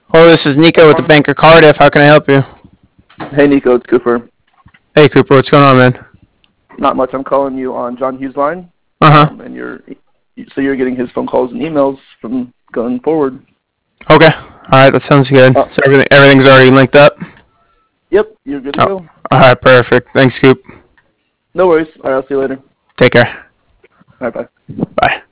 Hello, this is Nico with the Bank of Cardiff. How can I help you? Hey Nico, it's Cooper. Hey, Cooper, what's going on, man? Not much. I'm calling you on John Hughes' line, Uh-huh. and you're getting his phone calls and emails from going forward. Okay. All right, that sounds good. So everything's already linked up? Yep, you're good to go. All right, perfect. Thanks, Coop. No worries. All right, I'll see you later. Take care. All right, bye. Bye.